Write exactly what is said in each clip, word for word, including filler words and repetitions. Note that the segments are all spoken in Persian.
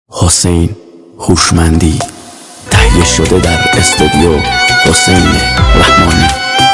حسین هوشمندی تهیه شده در استودیو حسین رحمانی.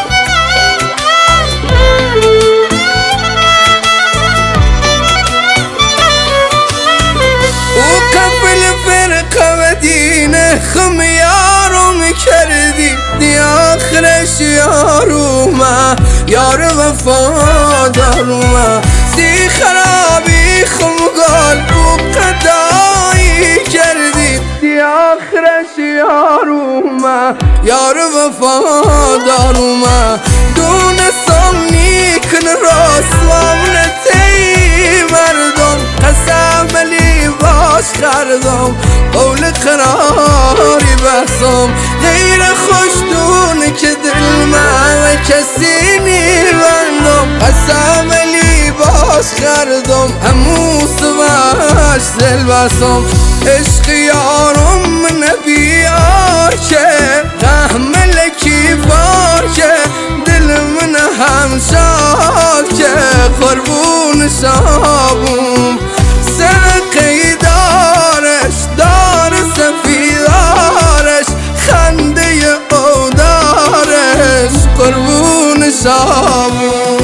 او قبل فرقه و دین خمیارم کردی دی آخرش یارومه یار وفادارومه سی خرابی خمگال او قدایی کردی دی آخرش یارومه یار وفادارومه دونستم نیکن رسوام نتی مردم قسم لیباس کردم قول قراری بحثم غیر خوشدون که دل من کسی نیبندم قسم لیباس کردم هموس باش دل بسم عشق یارم نبی آکه قهمل کیفار که دل من همشاد که قربون شابم سرقی دارش دار سفیدارش خنده او دارش قربون شابم.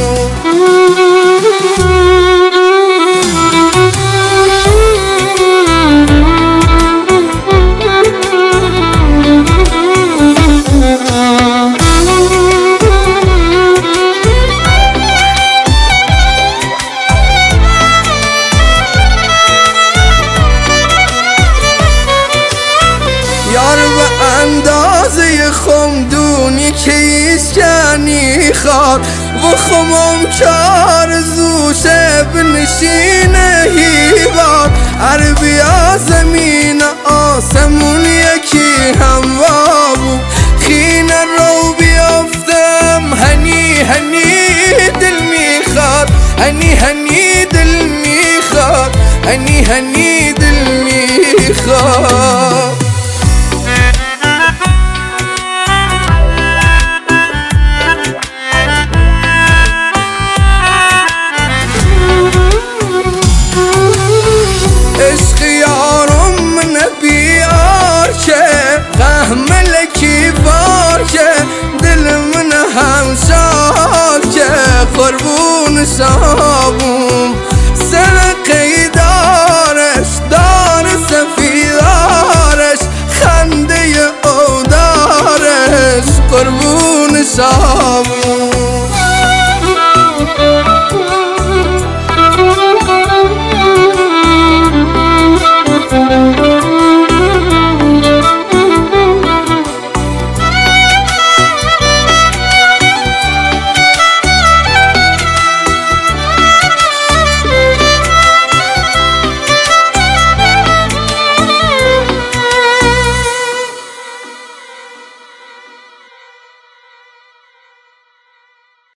یار به اندازه خمدونی که ایسکنی خواد و خمم کار زوشه بنشینه هیباد عربیا زمین آسمون یکی هموا بود خین رو بیافتم هنی هنی دل میخواد هنی هنی دل میخواد هنی هنی دل میخواد. عشق یارم نبیار که قهمل کیفار که دل من همشاد که قربون شابم سرقی دارش دار سفیدارش خنده او دارش قربون شابم.